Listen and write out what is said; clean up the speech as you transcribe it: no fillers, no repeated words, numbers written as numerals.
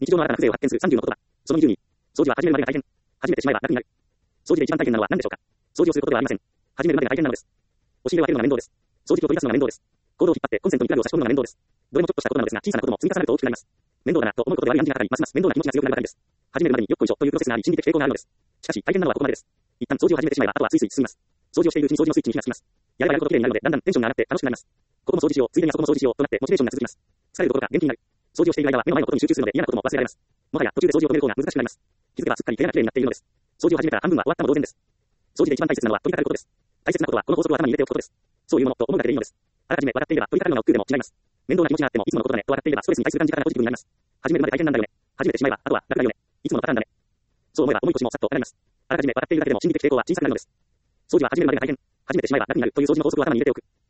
日常の新たな風情を発見する30の言葉。その20に、掃除は始めるまでが大変。始めてしまえば楽になる。掃除で一番大変なのは何でしょうか。掃除をすることではありません。始めるまでが大変なのです。押し入れを開けるのが面倒です。掃除機を取り出すのが面倒です。コードを引っ張ってコンセントにプラグを差し込むのが面倒です。どれもちょっとしたことなのですが、小さなことも積み重なると大きくなります。面倒だなと思うことで悪い暗示がかかり、ますます面倒な気持ちが強くなるばかりです。始めるまでによっこいしょというプロセスがあり、心理的抵抗があるのです。しかし、大変なのはここまでです。一旦掃除を始めてしまえば、あとはスイスイ進みます。掃除をしているうちに掃除のスイッチに火がつきます。やればやるほど綺麗になるので、だんだんテンションが上がって楽しくなります。ここも掃除しよう、ついでにあそこも掃除しようとなってモチベーションが続きます。疲れるどころか元気になる。掃除をしている間は目の前のことに集中するので嫌なことも忘れられます。もはや途中で掃除を止める方が難しくなります。気づけばすっかり部屋が綺麗になっているのです。掃除を始めたら半分は終わったも同然です。掃除で一番大切なのは取り掛かることです。大切なことはこの法則を頭に入れておくことです。そういうものと思うだけでいいのです。あらかじめ分かっていれば取り掛かるのが億劫でも違います。面倒な気持ちがあってもいつものことだねと分かっていればストレスに対する感じ方がポジティブになります。始めるまで大変なんだよね。始めてしまえばあとは楽だよね。いつものパターンだね。そう思えば重い腰もさっと上がります。あらかじめ分かっているだけでも心理的抵抗は小さくなるのです。掃除は始めるまでが大変。始めてしまえば楽になるという掃除の法則を頭に入れておく。